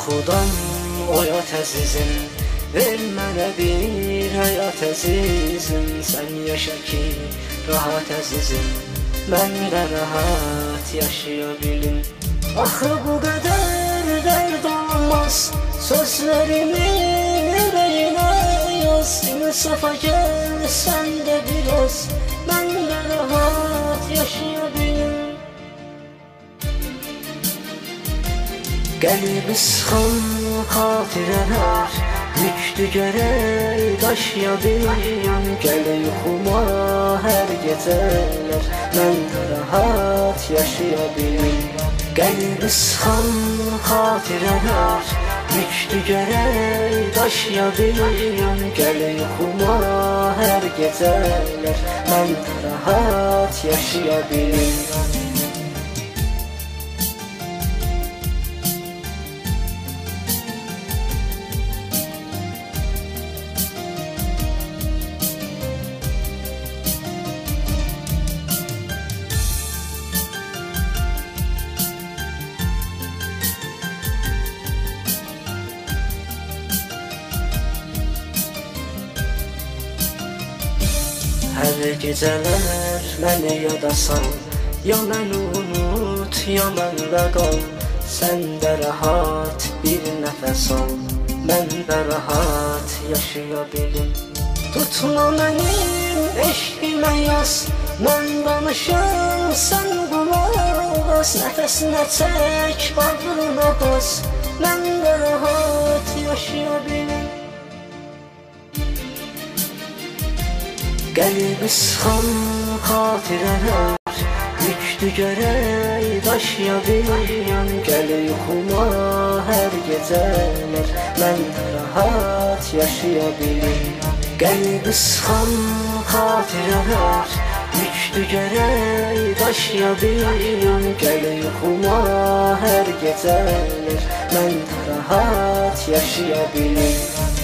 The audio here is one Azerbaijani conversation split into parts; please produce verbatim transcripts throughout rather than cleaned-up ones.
Yuxudan oyat əzizim, ver mənə bir həyat əzizim. Sən yaşa ki, rahat əzizim, mən də rahat yaşaya bilim. Axı bu qədər dərd olmaz, sözlərimin ürəyinə yaz. İnsafa gəl sən də biraz, mən də rahat yaşaya bilim. Qəlbi sıxan xatirələr yüklü gərək daşıya bilim. Gəl yuxuma hər gecələr, mən də rahat yaşaya bilim. Qəlbi sıxan xatirələr yüklü gərək daşıya bilim. Gəl yuxuma hər gecələr, mən də rahat yaşaya bilim. Hər gecələr məni yada sal, ya məni unut, ya məndə qal. Sən də rahat bir nəfəs al, mən də rahat yaşaya bilim. Tutma mənim eşqimə yaz, mən danışam, sən qulaq as. Nəfəsinə çək, bağrına bas, mən də rahat yaşaya bilim. Qəlbi sıxan xatirələr yüklü gərək daşıya bilim. Gəl yuxuma hər gecələr, mən də rahat yaşaya bilim. Qəlbi sıxan xatirələr yüklü gərək daşıya bilim. Gəl yuxuma hər gecələr, mən də rahat yaşaya bilim.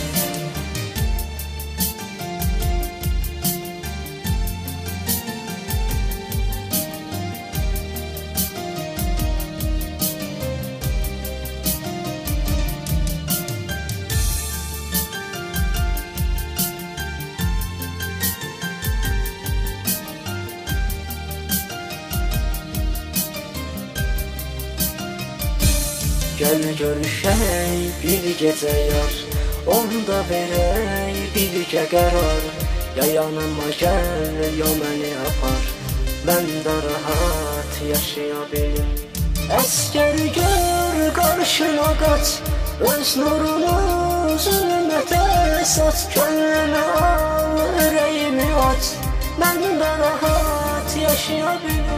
Gəl görüşək bir gecə yar, onda verək birgə qərar. Ya yanıma gəl, ya məni apar, mən də rahat yaşaya bilim. Əskər gör, qarşına qaç, öz nurunu zülmətə saç. Könlümü al, ürəyimi aç, mən də rahat yaşaya bilim.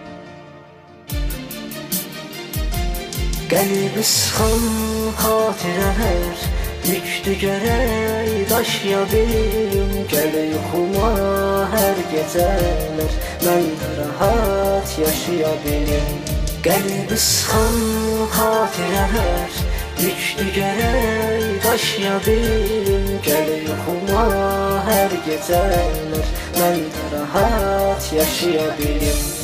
Qəlbi sıxan xatirələr yüklü gərək daşıya bilim. Gəl yuxuma hər gecələr, mən də rahat yaşaya bilim. Qəlbi sıxan xatirələr yüklü gərək daşıya bilim. Gəl yuxuma hər gecələr, mən də rahat yaşaya bilim.